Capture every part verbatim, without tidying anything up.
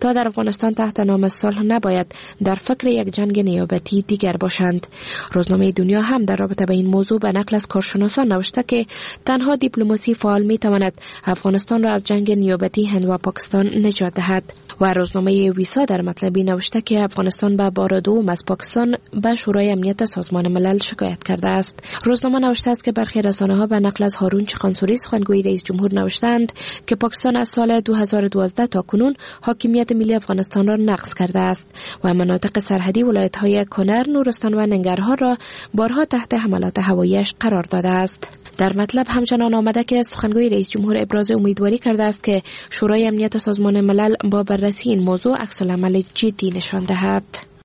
تا در افغانستان تحت نام صلح نباید در فکر یک جنگ نیابتی دیگر باشند. روزنامه دنیا هم در رابطه با این موضوع به نقل از کارشناسان نوشته که تنها دیپلماسی فعال می تواند افغانستان را از جنگ نیابتی هند و پاکستان نجات دهد. و روزنامه ویسا در مطلبی نوشته که افغانستان به بار دوم از پاکستان به شورای امنیت سازمان ملل شکایت کرده است. روزنامه نوشته است که برخی رسانه‌ها به نقل از هارون چخانسوری سخنگوی رئیس جمهور نوشتند که پاکستان از سال دو هزار و دوازده تا کنون حاکمیت ملی افغانستان را نقض کرده است و مناطق سرحدی ولایت‌های کنر، نورستان و ننگرهار را بارها تحت حملات هوایی‌اش قرار داده است. در مطلب همچنان آمده که سخنگوی رئیس جمهور ابراز امیدواری کرده است که شورای امنیت سازمان ملل با بررسی این موضوع عکس‌العمل جدی نشان دهد.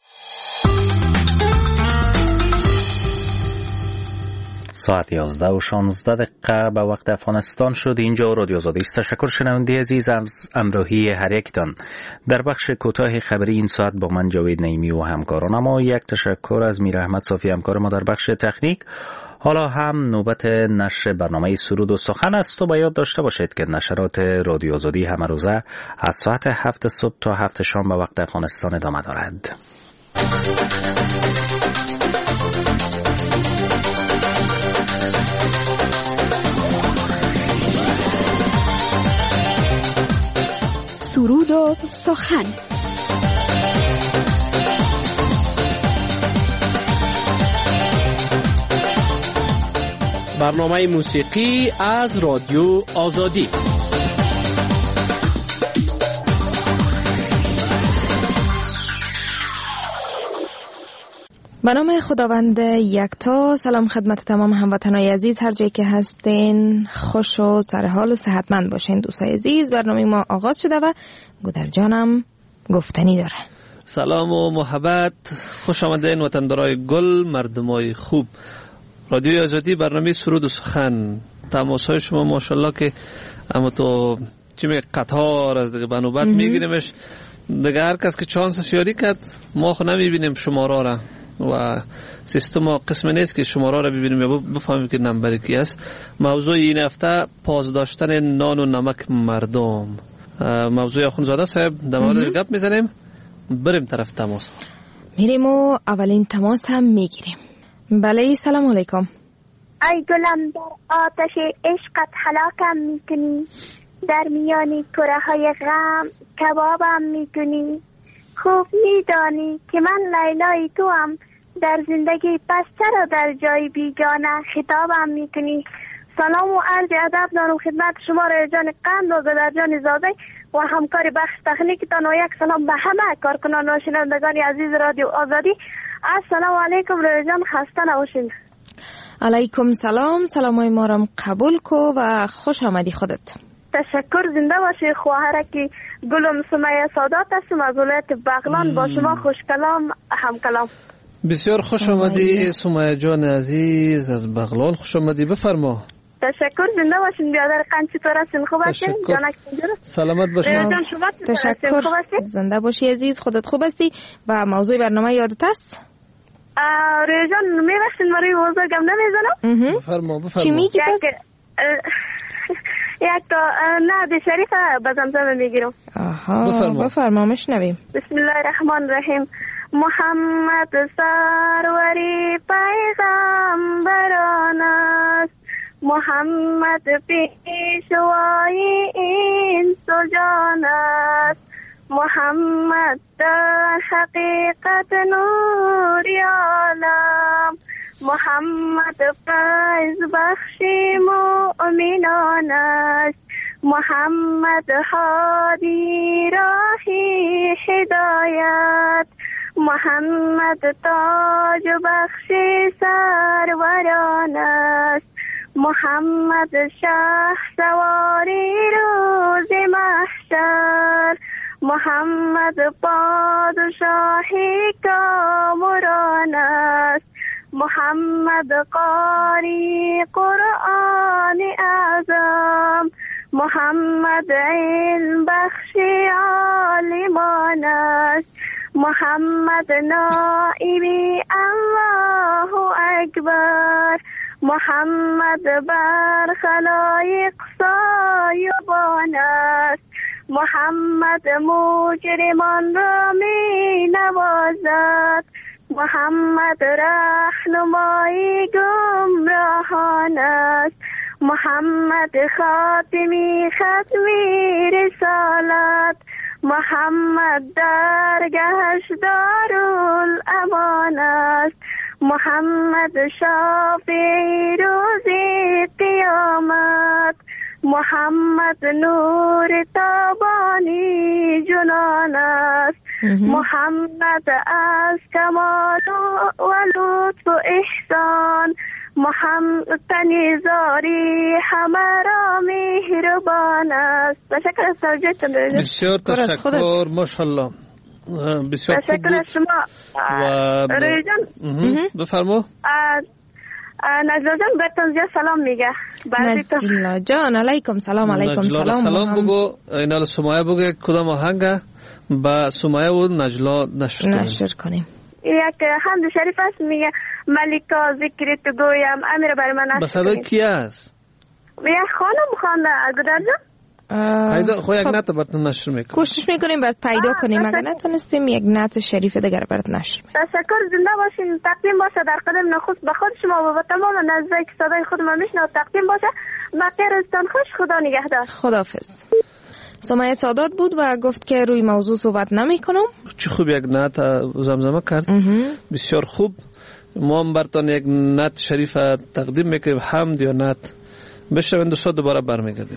ساعت یازده و شانزده دقیقه به وقت افغانستان شد. اینجا رادیو آزادی است. تشکر شنونده عزیز از همراهی هر یکتان. در بخش کوتاه خبری این ساعت با من جاوید نعیمی و همکاران، اما یک تشکر از میر احمد صافی همکار ما در بخش تکنیک. حالا هم نوبت نشر برنامه سرود و سخن است و با یاد داشته باشید که نشرات رادیو آزادی همه روزه از ساعت هفت صبح تا هفت شام به وقت افغانستان ادامه دارد. سرود و سخن. برنامه موسیقی از رادیو آزادی. به نام خداوند یکتا. سلام خدمت تمام هموطنان عزیز، هر جایی که هستین خوش و سرحال و صحتمند باشین. دوستای عزیز، برنامه ما آغاز شده و گودر جانم گفتنی داره. سلام و محبت، خوش آمدین وطندارای گل، مردمای خوب. رادیو آزادی، برنامه سرود و سخن. تماس های شما ماشاءالله که اما تو چی میگه قطار از دیگه بنوبت میگیریمش دیگه. هر کس که چانس یاری کرد، ما خو نمیبینیم شماره را و سیستم قسم نیست که شماره را ببینیم یا بفهمیم که نمبر کی است. موضوع این هفته پاسداشتن نان و نمک مردم. موضوع اخونزاده صاحب در مورد گپ میزنیم. بریم طرف تماس. میریم و اولین تماس هم میگیریم. بله، سلام علیکم. ای گلم در آتش عشقت هلاکم میکنی، در میانی کره های غم کبابم میکنی. خوب میدانی که من لیلای تو هم، در زندگی پس چرا در جای بیگانه خطابم میکنی. سلام و عرض ادب دارم خدمت شما رایجان قند و گدرجان زاده و همکار بخش تکنیکتان و یک سلام به همه کارکنان و شنوندگان عزیز رادیو آزادی. السلام علیکم رایجان، خسته نباشین. علیکم سلام. سلامای ما را قبول کو و خوش آمدی خودت. تشکر، زنده باشی. خواهرکی گلم سمیه سادات هستم از ولایت بغلان. با شما خوش کلام هم کلام. بسیار خوش آمدی سمیه جان عزیز از بغلان، خوش آمدی. بفرما. تشکر، زنده باشین. بیادر قند چطور هستین؟ خوب هستین؟ جانک سلامت باشین. تشکر، زنده باشی عزیز. خودت خوب هستی و موضوع برنامه یادت است؟ ریجان میبخشین مروی موضوع گم نمیزنم. بفرما بفرما. چی میگی پس؟ یک تا نعد شریف به زمزمه میگیرم. آها بفرما بفرما مشنویم. بسم الله الرحمن الرحیم. محمد سروری پیغمبران است، محمد پیشوای این سجان است، محمد در حقیقت نوری عالم، محمد فیض بخشی مؤمنان است، محمد هادی راهی هدایت، محمد تاج بخشی سروران است، محمد شه سواری روز محشر، محمد پادشاهی کامران است، محمد قاری قرآن اعظم، محمد علم بخشی عالمان است، محمد نائبی الله اکبر، محمد بر خلایق سایبان است، محمد مجرمان را می نوازد. محمد رهنمای گمراهان است. محمد خاتمی ختمی رسالت. محمد درگهش دارالامان است. محمد شافعی روز قیامت. محمد نور تابانی جنان است. محمد از کمال و لطف و احسان. محمد تنیزاری همه را مهربان است. تشکر از توجهتون. بسیار تشکر. ماشاءالله بسیار خوب بود. شما و بفرما. نجلا جان برتون زیاد سلام میگه. نجلا جان علیکم سلام. علیکم سلام. سلام بگو. اینا سمایه بگو کدام آهنگ با سمایه و نجلا نشر کنیم. نشر کنیم. یک حمد شریف است میگه ملیکا ذکر تو گویم امیر بر من نشر. با صدای کی است؟ یک خانم خوانده گودر جان. پیدا خو یک نت براتون نشر میکنیم. کوشش میکنیم برات پیدا کنیم. اگر نتونستیم یک نت شریف دیگر برات نشر. تشکر. زنده باشین. تقدیم باشه در قدم نخست به خود شما و به تمام نزدیک صدای خود ما میشنه. تقدیم باشه. بقیه روزتان خوش. خدا نگهدار. خداحافظ. سمایه سادات بود و گفت که روی موضوع صحبت نمی کنم. چه خوب یک نت زمزمه کرد. بسیار خوب. ما هم براتون یک نت شریف تقدیم میکنیم. حمد یا نت بشنوین دوستا دوباره برمیگردیم.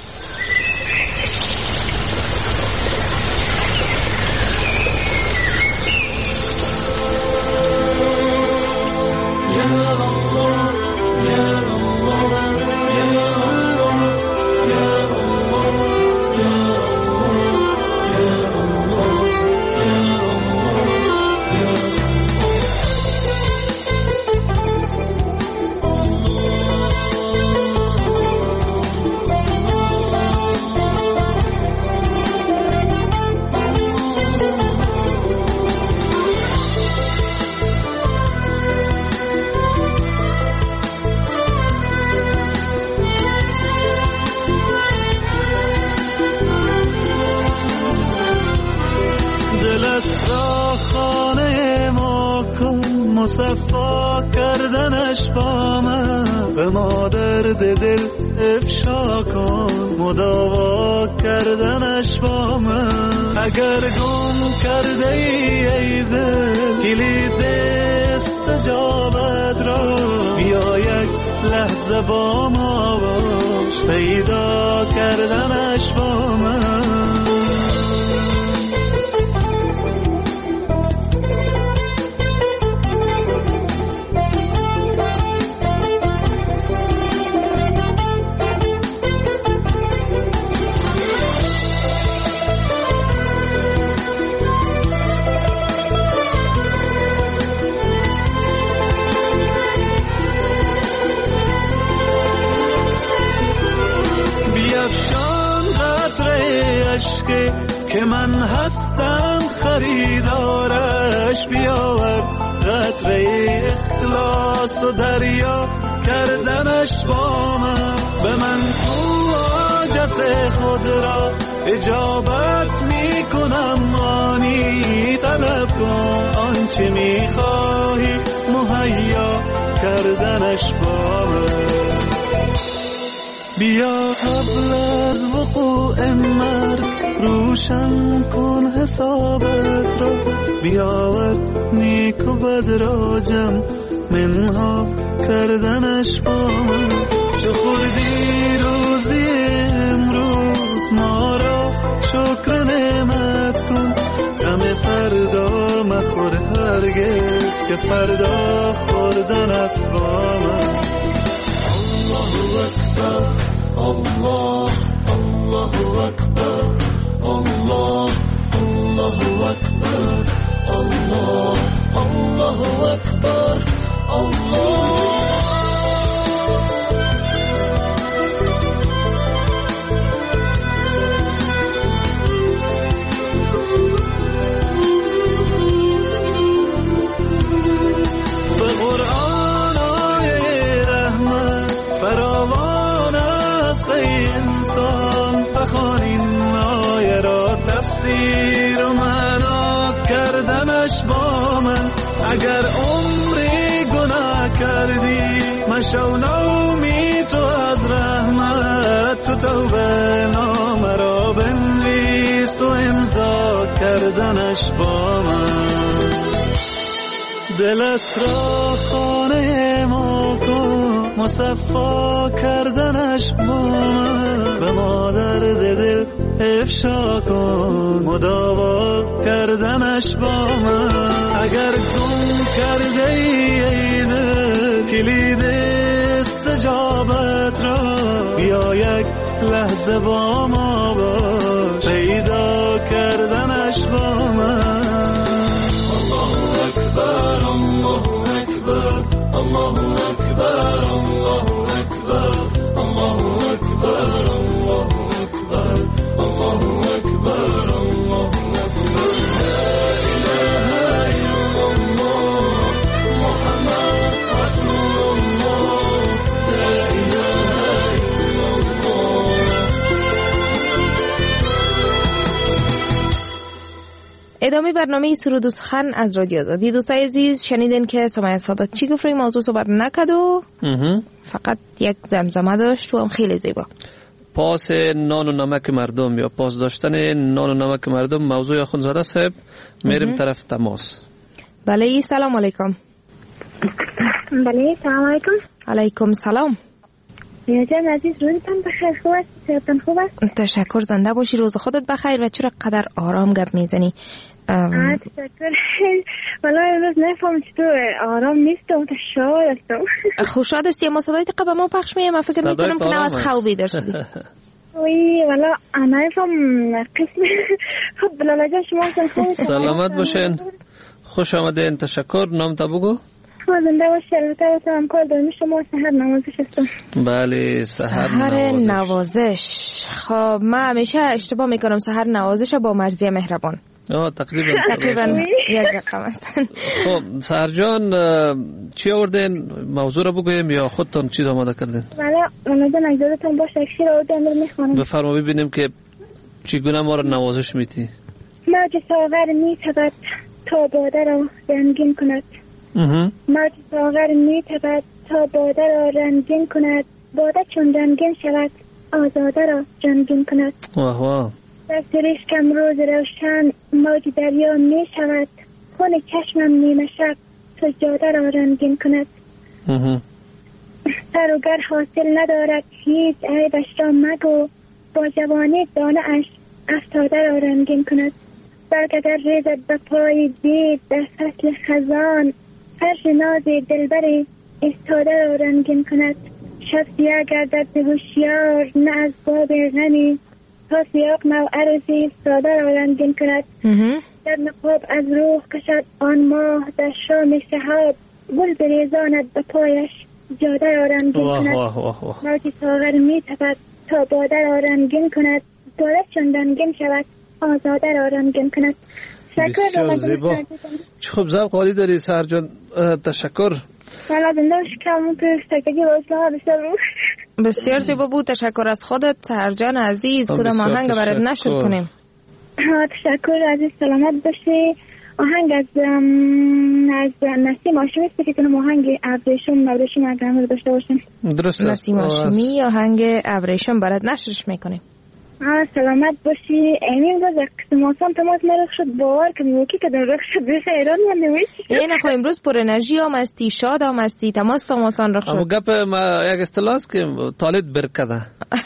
مصفا کردنش با من به ما درد دل افشا کن. مداوا کردنش با من اگر گم کرده ای ای دل کلید استجابت را بیا یک لحظه با ما باش پیدا کردنش با من. که من هستم خریدارش بیاور قطره اخلاص و دریا کردنش با من. به من تو حاجت خود را اجابت می کنم. آنی طلب کن آنچه می خواهی مهیا کردنش با من. بیا قبل از وقوع مرگ روشن کن حسابت را. بیاور نیک و بد را جمع منها کردنش با من. چه خوردی روزی امروز ما را شکر نعمت کن. غم فردا مخور هرگز که فردا خوردنت با من. الله اکبر الله الله اکبر الله الله اکبر الله الله اکبر الله. به قرآن آیه رحمت فراوان است ای انسان. بخوان این آیه کردنش با من. اگر عمری گناه کردی مشو نومی تو از رحمت، تو توبه نامه را بنویس و امضا کردنش با من. دلت را خانه ما کن مصفا کردنش با من. به ما درد دل افشا کن مداوا کردنش با من. اگر گم کرده ای ای دل کلید استجابت را، بیا یک لحظه با ما باش پیدا کردنش با من. الله اکبر الله اکبر الله اکبر الله اکبر الله اکبر الله اکبر الله اکبر الله اکبر. لا اله الا الله محمد رسول الله. لا اله الا الله. ادامه برنامه سرود و سخن از رادیو آزادی. دوستای عزیز شنیدین که سمیه سادات چی گفت؟ روی موضوع صحبت نکرد و فقط یک زمزمه داشت و هم خیلی زیبا. پاس نان و نمک مردم یا پاس داشتن نان و نمک مردم. موضوع اخوندزاده صاحب میریم طرف تماس. بله سلام علیکم. بله سلام علیکم. علیکم سلام. میاجان عزیز روزتان بخیر، خوب است؟ صحتتان خوب است؟ تشکر، زنده باشی، روز خودت بخیر. و چرا قدر آرام گپ میزنی؟ ام... تشکر. والله امروز نفهم چطور آرام نیستم، تا شاد هستم. خوشحال هستی؟ ما صدای قبل ما پخش میگم، من فکر میکنم که نه از خواب بیدار شدی. وی والله انا نفهم قسم. خب بلالا جان شما خوب سلامت باشین، خوش آمدین. تشکر. نام تا بگو. زنده باشی. البته هم کار دارم شما سحر نوازش هستم. بله سحر, سحر نوازش. خب من همیشه اشتباه میکنم سحر نوازش با مرضیه مهربان. آه تقریبا تقریبا یک رقم هستن. خب سحر جان چی آوردین؟ موضوع رو بگویم یا خودتون چیز آماده کردین؟ بله رمضان اجازتون باشه یک شیر آوردم میخوانم. بفرما ببینیم که چگونه ما رو نوازش میتی. موج ساغر میتپد تا باده را رنگین کند. موج ساغر میتپد تا باده را رنگین کند. باده چون رنگین شود آزاده را رنگین کند. واه واه. در سریشکم روز روشن موج دریا می شود. خون چشمم نیمه شب سجاده را رنگین کند. سروگر حاصل ندارد هیچ عیبش را مگو. با جوانی دانه اش افتاده را رنگین کند. برگ اگر ریزد به پای دید در فصل خزان. فرش ناز دلبری استاده را رنگین کند. شب سیاه گردد به هوشیار نه از باب غمی. تا سیاق نو عرضی ساده را رنگین کند. در نقاب از روح کشد آن ماه در شام شهاب. گل بریزاند به پایش جاده را رنگین کند. موج ساغر می تپد تا باده را رنگین کند. باده چون رنگین شود آزاده را رنگین کند. بسیار زیبا. چه خوب ذوق عالی داری سحر جان. تشکر. بسیار زیبا بود. تشکر از خودت سحر جان عزیز. کدام آهنگ برات نشر کنیم؟ تشکر عزیز، سلامت باشی. آهنگ از از نسیم هاشمی است که کنم آهنگ ابریشم ابریشم اگر داشته باشیم. درست. نسیم هاشمی آهنگ ابریشم برات نشرش میکنیم. ها سلامت باشی. امین روز قسم آسان تماس مرخ شد باور که موکی که در رخ شد بیخ ایران هم نمیشی. یه نخو امروز پر انرژی هم استی، شاد هم استی، تماس تماسان رخ شد. اما گپ ما یک اصطلاح که طالب برکده.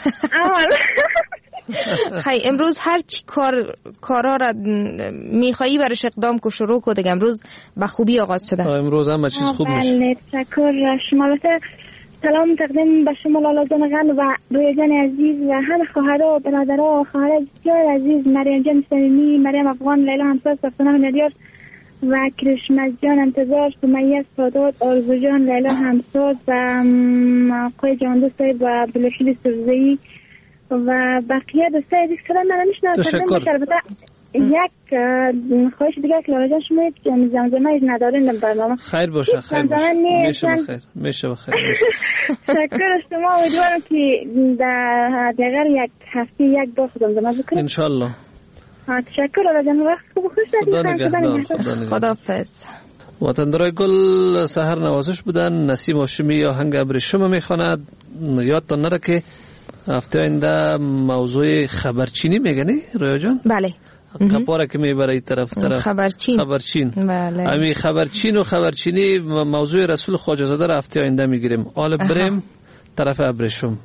خیلی امروز هر چی کار کارا را میخوایی برش اقدام کو شروع کو دیگه. امروز به خوبی آغاز شده. امروز هم چیز خوب میشه. بله تشکر. شما سلام تقدیم به شما لالا جان غن و رویا جان عزیز و همه خواهرها و برادرها و خواهر بسیار عزیز، مریم جان صمیمی، مریم افغان، لیلا همساز، سفتنام ندیار و کرشمز جان انتظار، سمیه سادات، آرزو جان، لیلا همساز و آقای جان دوستای و بلوشید سرزهی و بقیه دوستای دیگه. سلام من نمیشنم. تشکر. یک خواهش دیگه که لالا جان شما زمزمه ایش ندارین در برنامه. خیر باشه. خیر باشه. میشه بخیر. میشه بخیر. تشکر از شما. امیدوارم که در دیگر یک هفته یک بار زمزمه بکنیم انشالله. تشکر آقا جان، وقت خوب خوش خدا نگهدار. خداحافظ. وطندرای گل سحر نوازش بودن. نسیم هاشمی آهنگ ابریشم میخواند. یادتان نره که هفته آینده موضوع خبرچینی میگنی رویا جان؟ بله. کپاره که میبره این طرف طرف خبرچین. خبرچین. بله. امی خبرچین و خبرچینی موضوع رسول خواجه زاده را هفته آینده میگیریم. حالا بریم طرف ابریشم.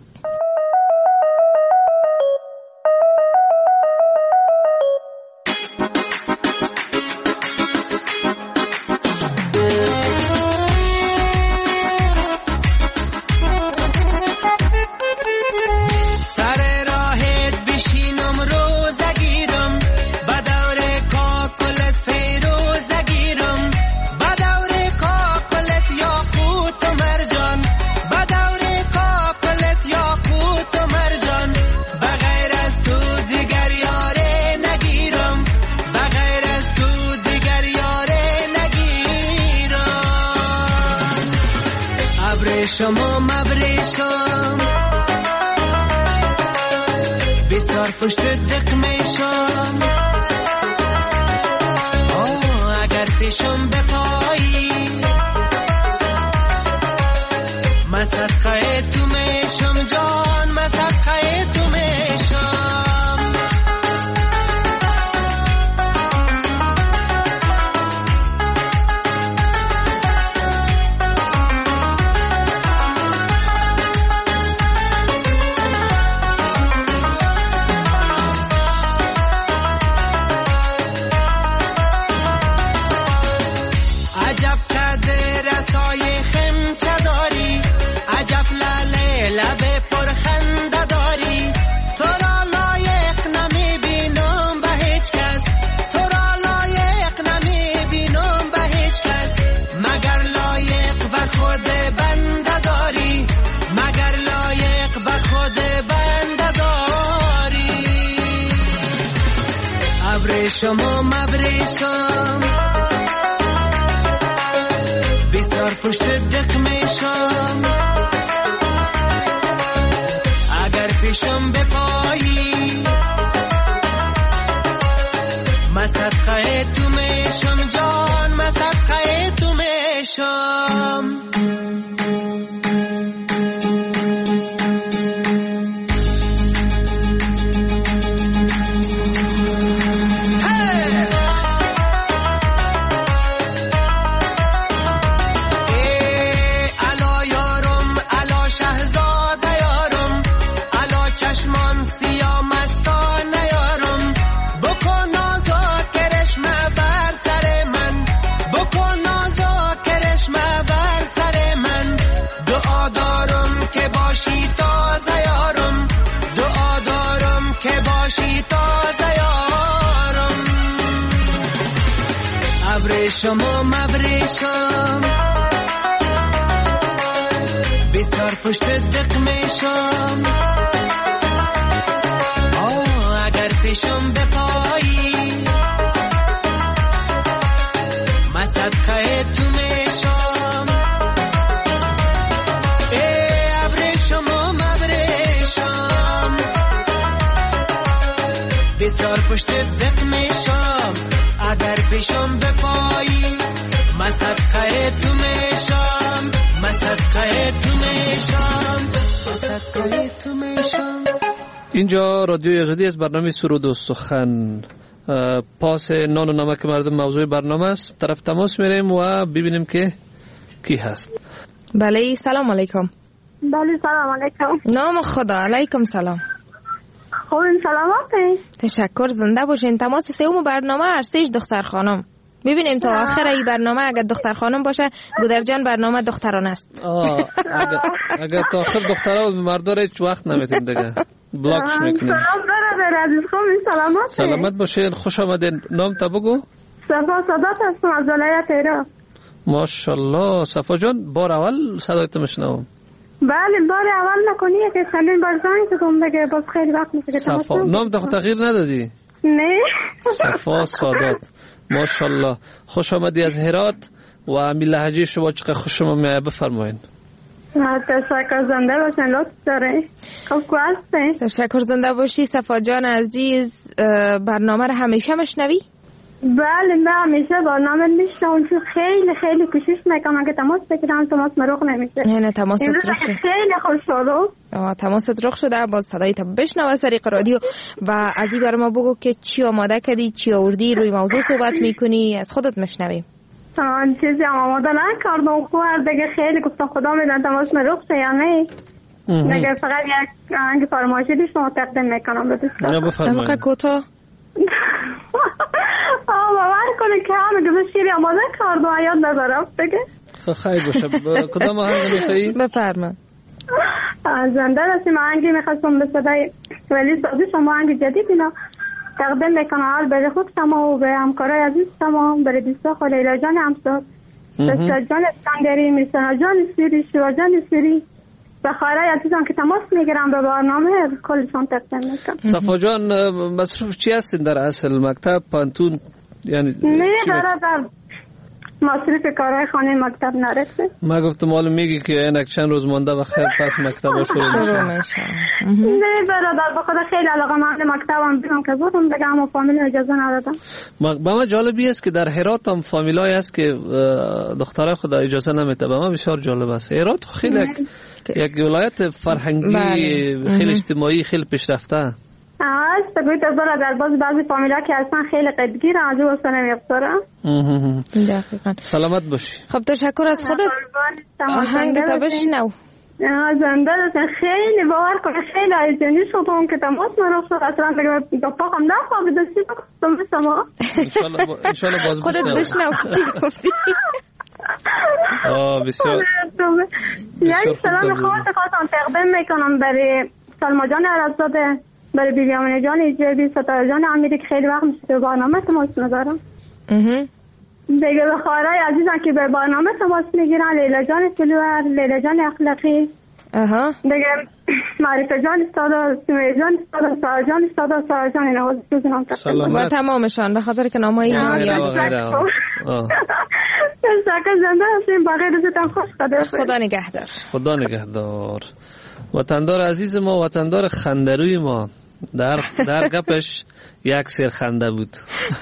شما مبریشم بسیار پشت دق میشم، اگر پیشم بپایی من صدقه تو میشم جان، من صدقه تو میشم. شما مبریشم بسیار پشت دق میشم، اگر پیشم بپایی من صدقه تو میشم جان، من صدقه تو میشم. شما مبریشم بسیار پشت دق میشم، اگر پیشم بپایی من صدقه تو میشم. ای ابر شما مبریشم بسیار پشت دق میشم، اگر پیشم بپایی من صدقه تو میشم، من صدقه تو میشم، صدقه تو میشم. اینجا رادیوی آزادی از برنامه سرود و سخن. پاس نان و نمک مردم موضوع برنامه است. طرف تماس میریم و ببینیم که کی هست. بله سلام علیکم. بله سلام علیکم. نام خدا. علیکم سلام. خوبین سلامتی؟ تشکر، زنده باشین. تماس سوم برنامه ارسیج دختر خانم. ببینیم تا آخر این برنامه اگر دختر خانم باشه گودرجان برنامه دختران است. آه اگر, اگر تا آخر دخترها مردار هیچ وقت نمیتیم دیگه بلاکش میکنیم. سلام برادر عزیز، خوبین سلامتی؟ سلامت باشین، خوش آمدین. نام تا بگو. صفا سادات هستم از ولایت ایران. ماشاءالله. صفا جان بار اول صدایت میشنوم. بله بار اول نکنی که سلیم بار زنگ زدم دیگه، باز خیلی وقت میشه که صفا نام تا تغییر ندادی؟ نه. صفا سادات ماشاءالله. خوش آمدی از هرات و امی لهجه شما چقدر خوش ما میاد، بفرمایید. تشکر، زنده باشین، لطف داره. خوب هستین؟ تشکر، زنده باشی. صفا جان عزیز، برنامه رو همیشه مشنوی؟ بله من همیشه برنامه میشنوم، چون خیلی خیلی کوشش میکنم که تماس بگیرم، تماس مروق نمیشه. نه تماس رخ خیلی خوشحالم. آه تماس رخ شده، باز صدای تو بشنو از طریق رادیو. و از این برام بگو که چی آماده کردی، چی آوردی، روی موضوع صحبت میکنی، از خودت مشنویم. آن چیزی هم آماده نکردم، خوب دیگه خیلی گفتم خدا میدن تماس مروق شه یا نه. دیگه فقط یک آهنگ فرمایشی شما تقدیم میکنم به دوستان. بفرمایید. کوتاه آه باور کنه که همه گذاشت شیری آماده کرد و یاد ندارم دیگه. خیلی باشه. کدام آهنگ میخوایی؟ بفرما. زنده رسیم آهنگی میخواستم به صدای ولی سازی شما آهنگ جدید اینا تقدیم میکنم. حال برای خود شما و به همکارای عزیز شما، برای دوستا خود لیلا جان همساد، دستا جان اسکندری، میسنا جان سیری، شوا جان سیری و خواهرای عزیزم که تماس میگیرم به برنامه کلشان تقدیم میکنم. صفا جان مصروف چی هستین در اصل؟ مکتب، پانتون؟ یعنی نه برادر مصروف کارهای خانه مکتب نرسه. ما گفتم معلوم میگی که اینک چند روز مونده و خیر پس مکتب ها شروع میشه. نه برادر به خدا خیلی علاقه من مکتبم بیرم که بودم دیگه، اما فامیل اجازه ندادم. با ما جالبی است که در هرات هم فامیلای است که دخترای خدا اجازه نمیده. با ما بسیار جالب است. هرات خیلی یک, یک ولایت فرهنگی خیلی اجتماعی خیلی پیشرفته است. بگوید از در باز بعضی فامیلا که اصلا خیلی قدگیرن از او اصلا نمیفتارن. دقیقا. سلامت باشی. خب تشکر از خودت. آهنگ تا بشنو. زنده دستن خیلی باور کنه خیلی عیزنی شدم که تماس من شد اصلا دیگه پاکم نخواب دستی بکنم شما. انشالله باز خودت بشنو چی گفتی. آه بسیار. یعنی سلام خواهد خواستم تقدیم میکنم برای سلما جان عرضزاده، برای بیبیامنه جان ایجابی، ستاره جان امیری که خیلی وقت میشه برنامه تماس ندارم. دیگه به خواهرای عزیزم که به برنامه تماس میگیرن، لیلا جان سلوار، لیلا جان اخلاقی، اها دیگه معرفه جان استادا، سمیه جان استادا، سارا جان استادا، سارا جان اینا بزنم و تمامشان به خاطر که نامایی یاد تشکر. زنده هستیم، بقیه روزتان خوش. خدا نگهدار. خدا نگهدار. وطندار عزیز ما، وطندار خندروی ما، در در گپش یک سر خنده بود.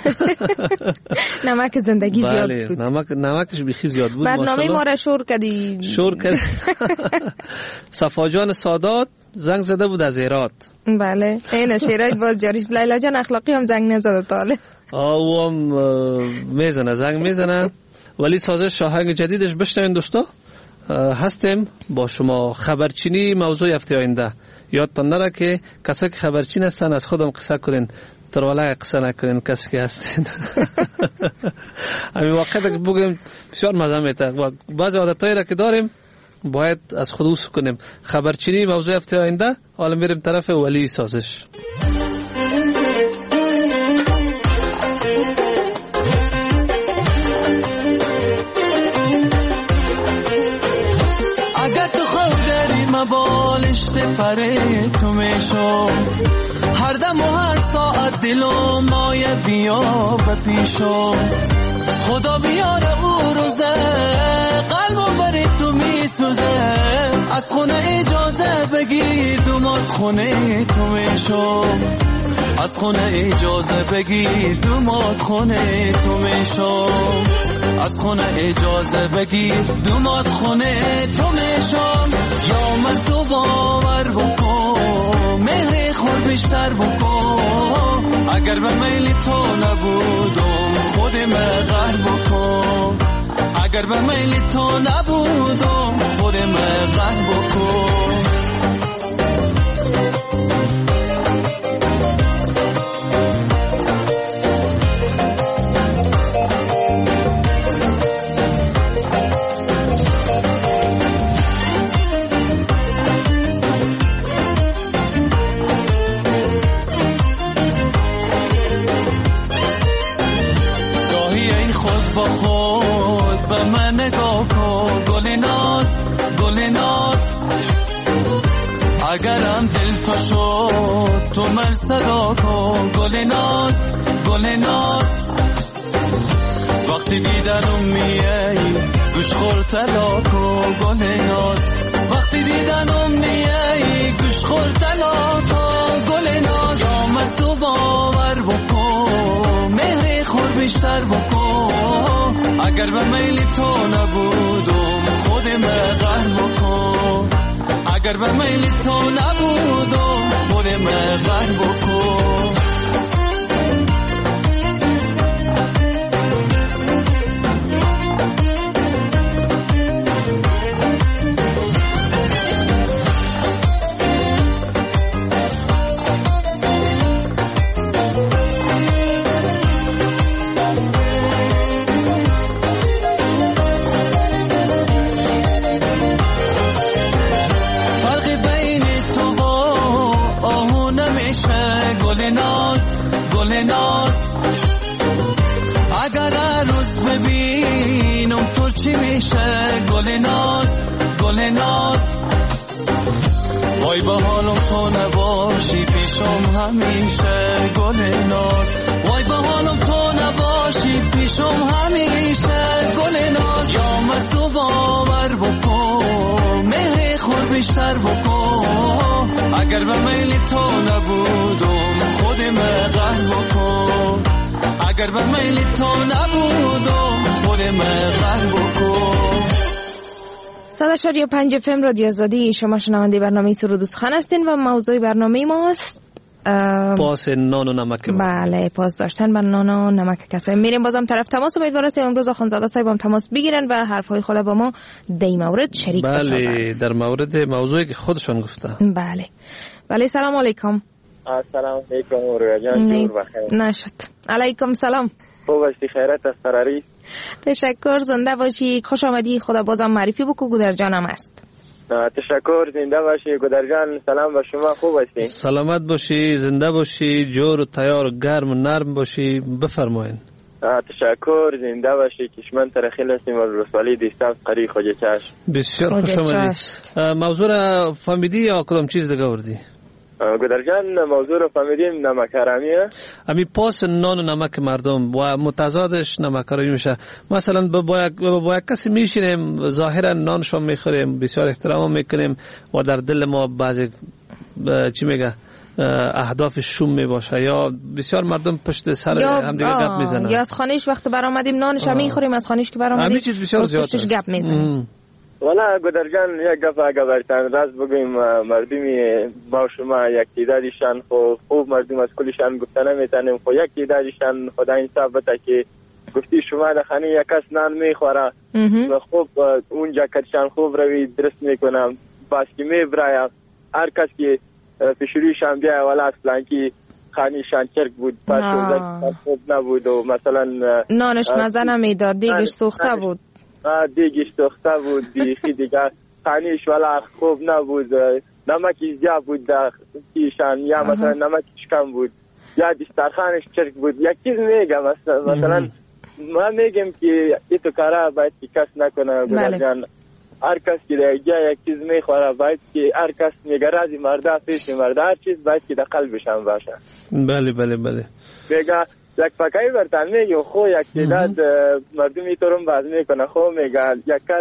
نمک زندگی زیاد بود. نمک نمکش بیخی زیاد بود. برنامه ما را شور کردی. شور کردی. صفا جان سادات زنگ زده بود از هرات. بله این شیرایت باز جاریش. لیلا جان اخلاقی هم زنگ نزده تاله. آه او هم میزنه، زنگ میزنه. ولی سازش آهنگ جدیدش بشنوین دوستا. هستیم با شما. خبرچینی موضوع هفته آینده. یادتان نره که کسایی که خبرچین هستن از خودم قصه کنین، ترواله قصه نکنین کسی که هستین. همین واقعا که بگیم بسیار مزه میده و بعضی عادتایی را که داریم باید از خودوس کنیم. خبرچینی موضوع هفته آینده. حالا میریم طرف ولی سازش. بالشت پره تو میشم، هر دم و هر ساعت دلم مایه بیا بپیشم. خدا بیاره او روزه قلبم بری تو میسوزه، از خونه اجازه بگیر دومات خونه تو میشم، از خونه اجازه بگیر دومات خونه تو میشم، از خونه اجازه بگیر دومات خونه تو میشم. یا من تو باور بکن، مهر خور بیشتر بکن، اگر به میل تو نبودم خودم غر بکن، اگر به میل تو نبودم خودم غر بکن. با خود به من نگاه کن گل ناز گل ناز، اگرم دل تو شد تو من صدا کن گل ناز گل ناز. وقتی دیدنم میای گوش خور طلا کن گل ناز، وقتی دیدن امیه گوش خوردن آتا گل ناز آمد تو باور بکن مهر خور بیشتر بکن اگر به میل تو نبودم خودم قهر بکن اگر به میل تو نبودم خودم قهر بکن ناز اگر هر روز ببینم تو چی میشه گل ناز گل ناز وای با حالم تو نباشی پیشم همیشه گل ناز وای با حالم تو نباشی پیشم همیشه گل ناز یا مرد تو باور بکن مهر خور بیشتر بکن اگر به میل تو نبودم خودم قهر بکن اگر به میل تو نبودم خودم قهر بکن. صد و شش و پنج اف ام رادیو آزادی، شما شنونده برنامه سرود و سخن هستین و موضوع برنامه ماست پاس نان و نمک. بله، پاس داشتن بر نان و نمک کسایی. میریم بازم طرف تماس. امیدوارم است امروز آخوندزاده صاحب هم تماس بگیرن و حرفهای خود با ما در مورد شریک بسازن. بله، در مورد موضوعی که خودشان گفته. بله بله. سلام علیکم. السلام علیکم رویا جان، جور بخیر. نشد. علیکم سلام. خوب هستی؟ خیرت است فراری؟ تشکر، زنده باشی. خوش آمدی. خدا بازم معرفی بکو. گودر جانم است. تشکر، زنده باشی گودر جان. سلام به شما، خوب هستی؟ سلامت باشی، زنده باشی، جور و تیار و گرم و نرم باشی. بفرمایید. تشکر، زنده باشی. کشمن ترخیل هستیم و رسوالی دیستان قری خوجه چشم. بسیار خوش آمدی. موضوع را فهمیدی یا کدام چیز دیگه وردی؟ گودر جان موضوع رو فهمیدیم، نمک حرامیه. امی پاس نان و نمک مردم و متضادش نمک حرامی میشه. مثلا با با کسی میشینیم ظاهرا نانشو میخوریم، بسیار احترام میکنیم و در دل ما بعضی چی میگه اهداف شوم میباشه، یا بسیار مردم پشت سر هم دیگه گپ میزنن، یا از خانهش وقت برآمدیم نانش هم میخوریم، از خانهش که برآمدیم همین چیز بسیار زیاد پشتش گپ میزنیم. والا گودر جان یک گپ اگه برتن راست بگویم، مردمی ما شما یک تعدادشان خوب مردم از کلشان گفته نمیتونیم، خو یک تعدادشان خدا انصاف بده که گفتی شما در خانه یک کس نان میخوره و خوب اونجا کارشان خوب روی درست میکنم، باز که میبرایم هر کس که پیشرویشان بیای والا اصلا که خانهشان چرک بود، پس خوب نبود و مثلا نانش مزه نمیداد، دیگش سوخته بود، دیگش سوخته بود، بیخی دیگه خانهش والا خوب نبود، نمکی زیاد بود در کیشان، یا مثلا نمکش کم بود، یا دسترخوانش چرک بود. یک چیز میگم مثلا, مثلا ما میگم که این تو کارا باید که کس نکنه گودر جان. هر کس که در جای یک چیز میخوره باید که هر کس میگه رازی مرده پیش مرده، هر چیز باید که در قلبشان باشه. بله بله بله. میگه یک فکایی برتن میگه خو یک تعداد مردمی تو رو باز میکنه، خو میگه یک کس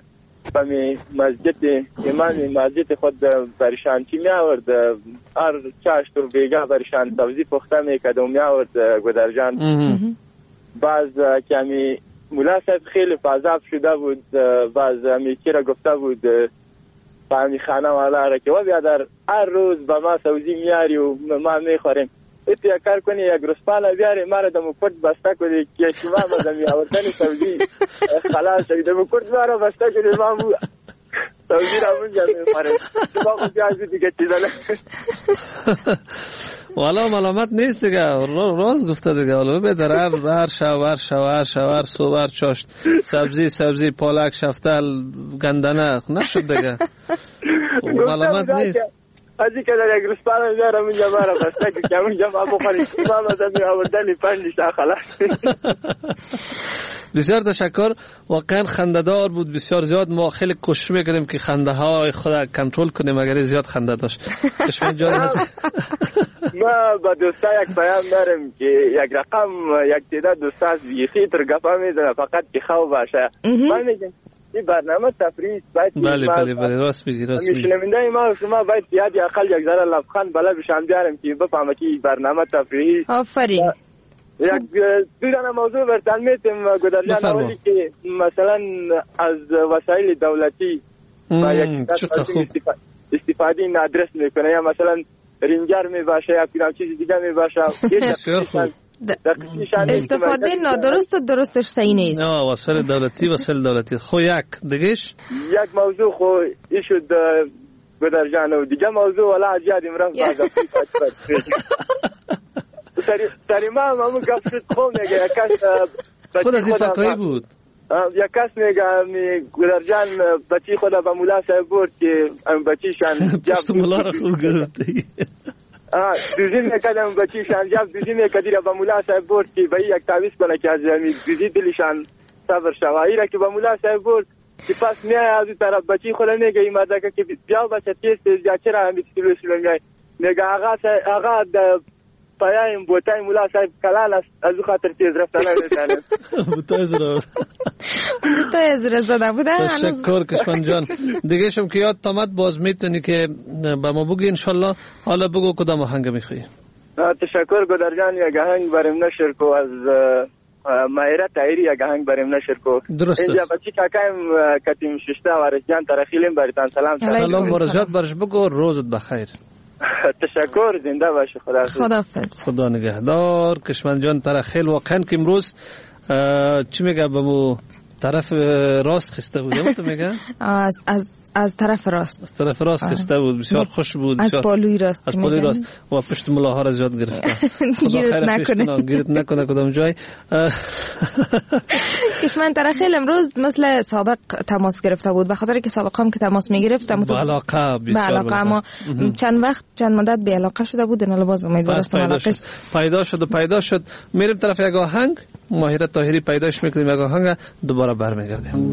به مسجد امام مسجد خود برشان چی میآورد، هر چاشت و بیگاه برشان سبزی پخته میکرد و میآورد گودر جان. باز کمی مولا صاحب خیلی فاضاب شده بود، باز میکی را گفته بود با همی خانه والا را که و بیادر هر روز با ما سبزی میاری و ما میخوریم، ایت یک کار کنی یک رسپاله بیاری ما را دمو کرد بسته کنی که شما مدمی آوردن سبزی خلاص شوی، دمو کرد ما را بسته کنی ما مو سبزی را منجا میخوریم، شما خود بیازی دیگه چیزا نه. والا ملامت نیست دیگه، راست گفته دیگه. والا بهتر هر هر شب هر شب هر شب هر صبح هر چاشت سبزی سبزی پالک شفتل گندنه نشد دیگه. ملامت نیست. ازی که در یک رسپانه بیارم اونجا مارا بسته که اونجا ما بخوریم ما مدمی آوردنی پنجش خلاص. بسیار تشکر، واقعا خنده‌دار بود، بسیار زیاد. ما خیلی کوشش می‌کردیم که خنده های خود کنترل کنیم اگر زیاد خنده داشت. چشم جان هست. ما با دوستا یک پیام دارم که یک رقم یک تعداد دوستا از بیخی تر گپا میزنه فقط که خواب باشه. من میگم این برنامه تفریح باید بله بله بله راست میگی راست میگی. شنونده ما و شما باید یاد اقل یک ذره لبخند بالا بشم بیارم که بفهمه که برنامه تفریحی. آفرین. یک دو دانه موضوع برتن میتیم گدرجان اولی که مثلا از وسایل دولتی با یک استفاده نادرست میکنه یا مثلا رنجر می باشه یا پیرام چیزی دیگه می باشه. استفاده نادرست و درستش صحیح نیست. نه وسایل دولتی وسایل دولتی. خو یک دیگهش یک موضوع خو این شد گدرجان و دیگه موضوع ولا عجیب امروز بعد سری ما همون گفت شد خو میگه یک کس خود از این فکایی بود. یک کس میگه می گدرجان بچی خدا به مولا صاحب برد که بچیشان پشت مولا را خوب گرفته. آه دوزی میکردم بچیشان جاب دوزی میکردی را به مولا صاحب برد که به یک تعویض کنه که از دوزی دلشان صبر شوایی را که به مولا صاحب برد که پس میای از این طرف بچی خدا میگه این مردکه که بیا بچه تیز تیز یا چرا همی سلو سلو میای میگه آقا آقا پایایم بوتای مولا صاحب کلال است از او خاطر تیز رفتن نمیتانم. بوتای زرا بوتای زرا زده بوده. تشکر کشمن جان. دیگه شم که یاد تامد باز میتونی که با ما بگی انشالله. حالا بگو کدام آهنگ میخوایی. تشکر گدر جان. یک آهنگ بریم نشر کو از مایره تایری یک آهنگ بریم نشر کو. درسته. اینجا بچی کاکایم کتیم ششته وارش جان ترخیلیم برتان سلام. سلام ورزیات برش بگو روزت بخیر. تشکر زنده باشه. خدا خداحافظ. خدا نگهدار. کشمن جان ترخیل واقعا که امروز چی میگه به مو طرف راست خسته بود تو میگه از از از طرف راست از طرف راست خسته بود بسیار خوش بود از بالوی راست از بالوی راست و پشت ملاها را زیاد گرفته. گیرت نکنه گیرت نکنه کدام جای. کشمن ترخیل امروز مثل سابق تماس گرفته بود به خاطر که سابقا هم که تماس میگرفت با علاقه به علاقه اما چند وقت چند مدت بی علاقه شده بود. ان باز امیدوارم علاقه پیدا شد و پیدا شد. میریم طرف یک آهنگ. ماهره طاهری پیداش میکنیم یک آهنگ دوباره برمیگردیم.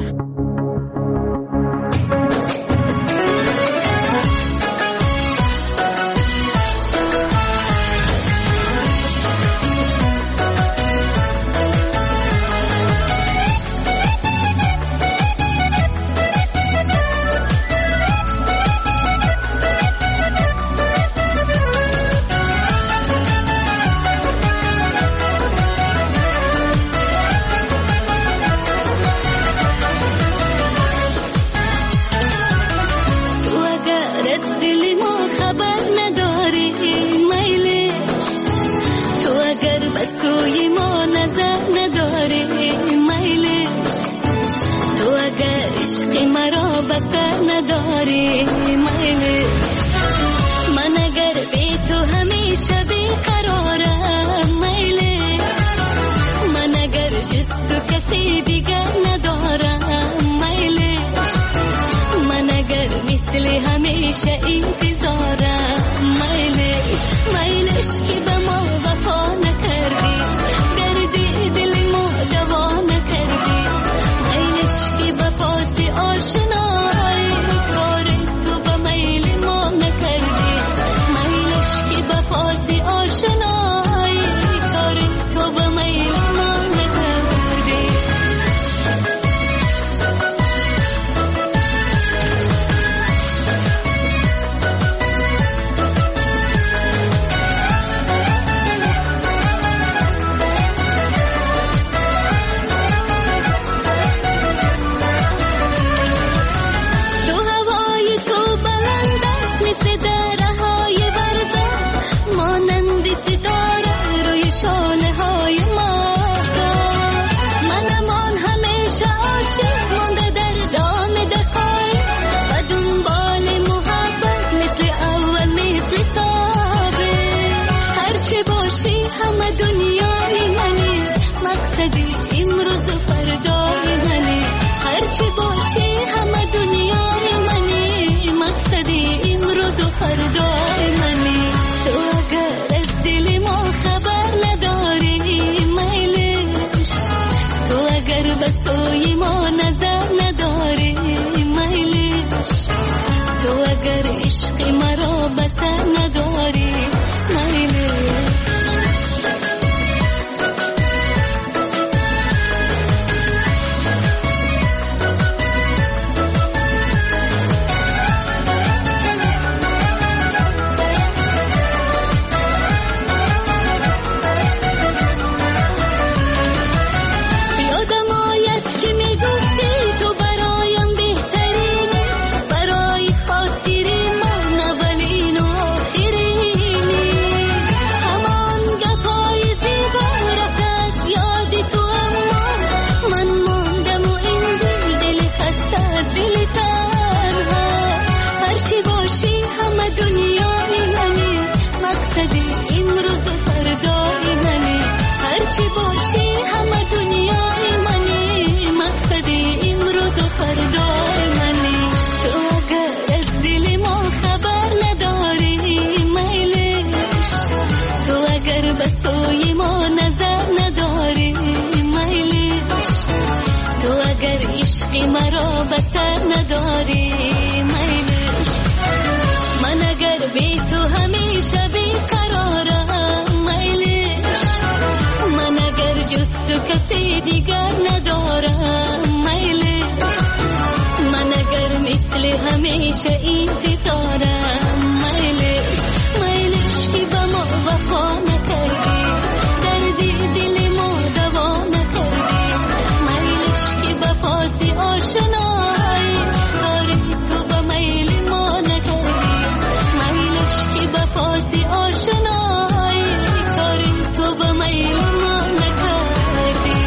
دیگر ندارم میلی من اگر مثل همیشه انتظارم میلش میلش که با ما وفا نکردی دردی دل ما دوا نکردی میلش که با پاسی آشنایی کاری تو با میل ما نکردی میلش که با پاسی آشنایی کاری تو با میل ما نکردی.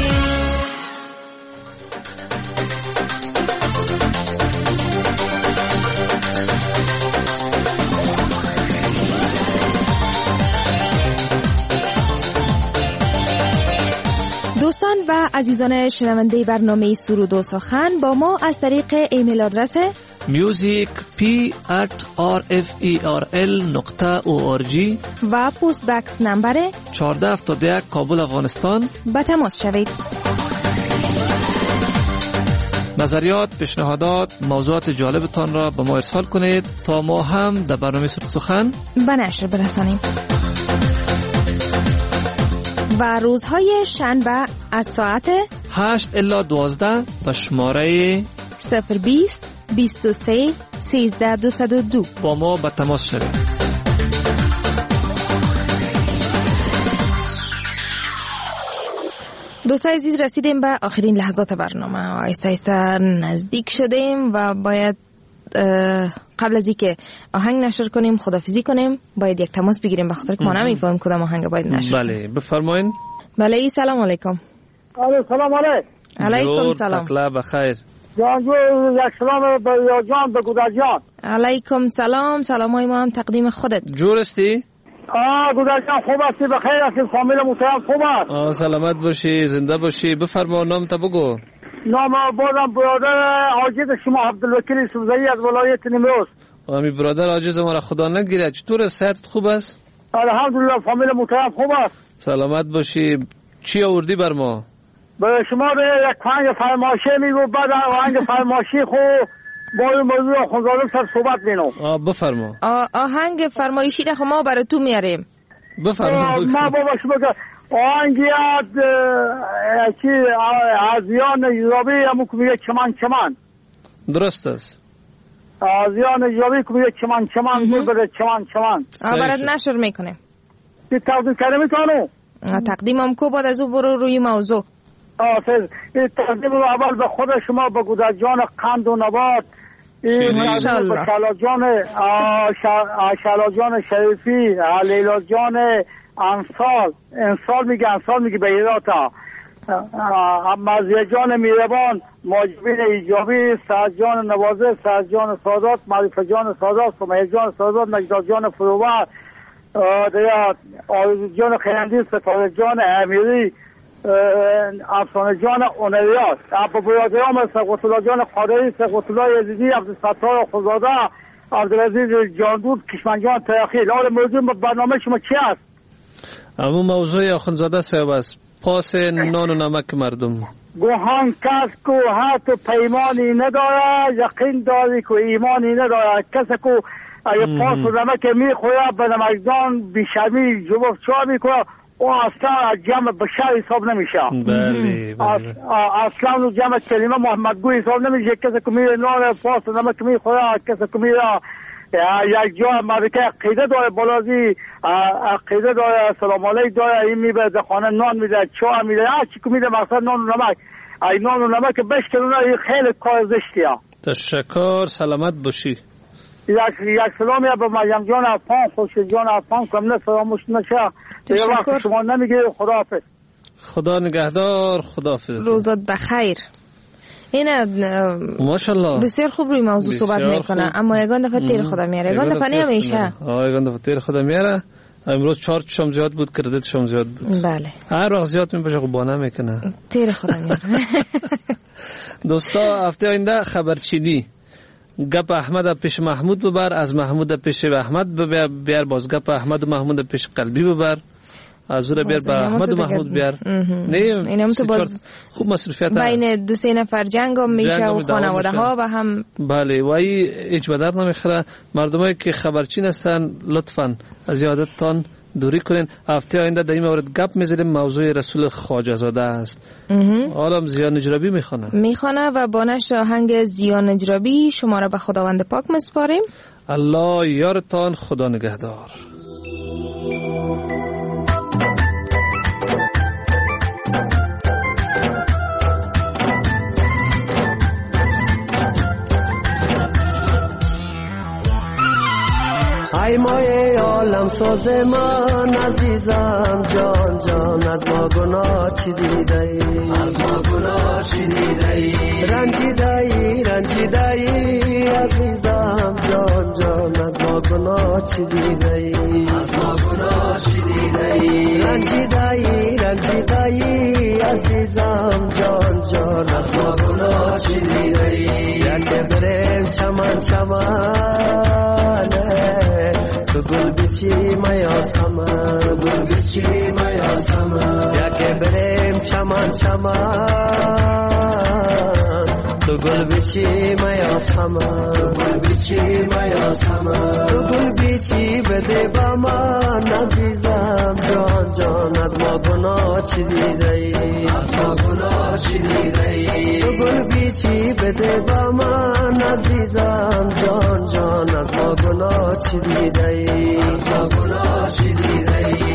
دوستان و عزیزان شنونده برنامه سرود و سخن با ما از طریق ایمیل آدرس music p at r f e r l نقطه او آر جی و پست بکس نمبر چهارده هفتاد و یک کابل افغانستان به تماس شوید. نظریات، پیشنهادات، موضوعات جالبتان را به ما ارسال کنید تا ما هم در برنامه سرود سخن به نشر برسانیم. و روزهای شنبه از ساعت هشت الی دوازده به شماره صفر بیست بیست و سه سیزده دویست و دو با ما به تماس شوید. دوستان عزیز رسیدیم به آخرین لحظات برنامه. آیسته آیسته نزدیک شدیم و باید قبل از اینکه آهنگ نشر کنیم خدافیزی کنیم باید یک تماس بگیریم بخاطر که ما نمیفهمیم کدام آهنگ باید نشر. بله بفرمایید. بله سلام علیکم. سلام علیکم. علیکم سلام. تکلا بخیر. جان جو یک سلام به جان به گودر جان. علیکم سلام. سلامای ما هم تقدیم خودت. جور استی؟ آه گودر جان خوب هستی بخیر هستی فامیل محترم خوب است؟ آه سلامت باشی زنده باشی. بفرما نام تا بگو. نام بازم برادر عاجز شما عبدالوکیل سوزایی از ولایت نیمروز. آمی برادر عاجز ما را خدا نگیره. چطور صحت خوب است؟ الحمدلله فامیل محترم خوب است. سلامت باشی. چی آوردی بر ما؟ به شما به یک آهنگ فرمایشی میگو بعد آهنگ فرمایشی خو با این موضوع خونزاده سر صحبت بینم. آه بفرما. آهنگ فرمایشی را ما برای تو میاریم. بفرما. ما بابا شما که آهنگی از چی آزیان یوبی همون که میگه چمان چمان. درست است. آزیان یوبی که میگه چمان چمان گل بده چمان چمان. آه برات نشر میکنه. چی تقدیم کنه میتونو؟ تقدیم هم کو بعد از او برو روی موضوع. آه سیز این تقدیم رو اول به خود شما به گودر جان قند و نبات این ماشاءالله به شلا جان شلا جان شریفی لیلا جان انصال انصال میگه انصال میگه به ایراتا مزیه جان میربان ماجبین ایجابی سعد جان نوازه سعد جان سادات معرفه جان سادات سمیه جان سادات نجداد جان فروبر آرزو جان خیندی ستاره جان امیری افسانه جان اونریاس ابو برادرام سقوط الله جان قادری سقوط الله یزیدی عبدالستار خزاده عبدالعزیز جاندود کشمن جان تاخیر. حالا موضوع برنامه شما چی است؟ اما موضوع اخوندزاده صاحب است. پاس نان و نمک مردم. گوهان کس کو حتی پیمانی نداره یقین داری که ایمانی نداره. کسی که اگه پاس و نمک میخوره به نمکدان بیشمی جواب چا میکنه او اصلا از جمع بشر حساب نمیشه. بله بله. اصلا جمع کلمه محمدگوی حساب نمیشه. کسی که میره نان پاس و نمک میخوره کسی که میره یک جا مدرکه عقیده داره بالازی عقیده داره سلام علیک داره این میبره در خانه نان میده چا میده هر چی که میده مقصد نان و نمک ای نان و نمک بشکنونه این خیلی کار زشتیه. تشکر سلامت باشی. یک یک سلامی به مریم جان افغان خوشی جان افغان کم نه فراموش نشه. دیگه وقت شما نمیگیری خداحافظ. خدا نگهدار خداحافظ. روزت بخیر. این ماشاءالله بسیار خوب روی موضوع صحبت میکنه اما یگان دفعه تیر خدا میاره یگان دفعه نمیشه. آه یگان دفعه تیر خدا میاره. امروز چهار چشم زیاد بود کردت شم زیاد بود. بله هر وقت زیاد میباشه خب بانه میکنه تیر خدا میاره. دوستا هفته آینده خبرچینی گپ احمد پیش محمود ببر از محمود پیش احمد ببر بیار باز گپ احمد و محمود پیش قلبی ببر از اون بیار بر احمد و محمود بیار. نه اینم تو باز خوب مصرفیت بین دو سه نفر جنگ هم میشه و خانواده ها و هم بله و ای هیچ بدر نمیخوره. مردمایی که خبرچین هستن لطفاً از یادتان دوری کنین. هفته آینده در این مورد گپ میزنیم. موضوع رسول خواجه زاده است. حالا زیا نجرابی میخونه میخونه و با نشر آهنگ زیا نجرابی شما را به خداوند پاک میسپاریم. الله یارتان، خدا نگهدار. ای مایه عالم ساز من عزیزم جان جان، از ما گناه چی دیده ای؟ از ما گناه چی دیده ای؟ رنجیده ای رنجیده ای عزیزم جان جان، از ما گناه چی دیده ای؟ از ما گناه چی دیده ای؟ رنجیده ای رنجیده ای عزیزم جان جان، از ما گناه چی دیده ای؟ یک بریم چمن چمن تو گل بیچی میا سمن، گل بیچی میا سمن، یکی بریم چمن چمن تو گل بیچی میا سمن، گل بیچی میا سمن، تو گل بیچی بده با من عزیزم جان جان، از ما گناه چی دیده ای؟ از ما گناه چی دیده ای؟ تو گل بیچی بده با من عزیزم جان جان، از ما گناه چی دیده ای؟ از ما گناه چی دیده ای؟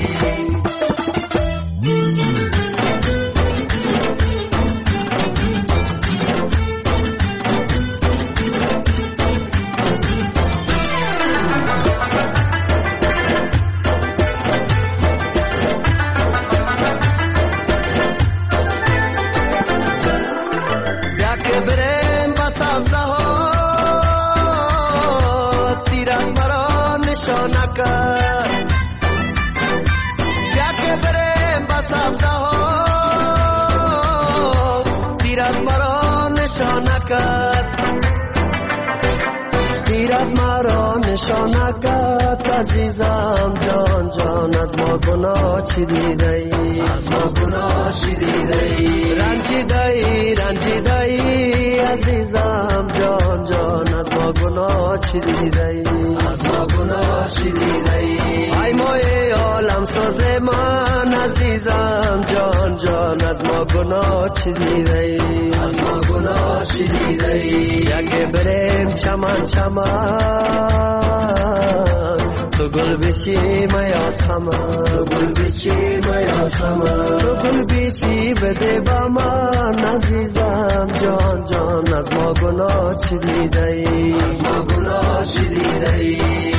نشانکت عزیزم جان جان، از ما گناه چی دیده ای؟ از ما گناه چی دیده ای؟ رنجیده ای رنجیده ای عزیزم جان جان، از ما گناه چی دیده ای؟ از ما گناه چی دیده ای؟ ای مایه عالم ساز من عزیزم جان جان، از ما گناه چی دیده ای؟ از ما گناه چی دیده ای؟ یکی بریم چمن چمن تو گل بیچی میا سمن، تو گل بیچی میا سمن، تو گل بیچی بده با من عزیزم جان جان، از ما گناه چی دیده ای؟ از ما گناه چی دیده ای؟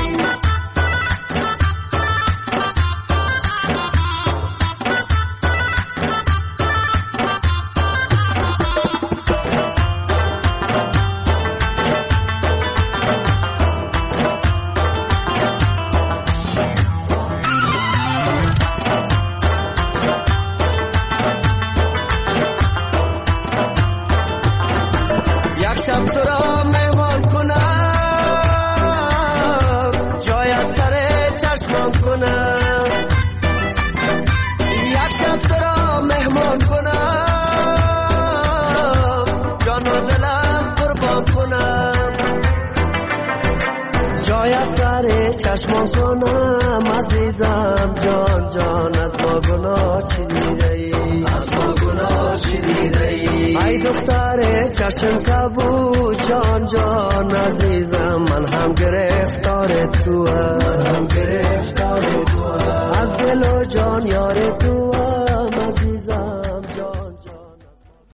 چشمان کنم عزیزم جان جان، از ما گناه چی دیده ای؟ از ما گناه چی دیده ای؟ ای دختر چشم کبود جان جان عزیزم، من هم گرفتار تو، من هم گرفتار تو، از دل و جان یار تو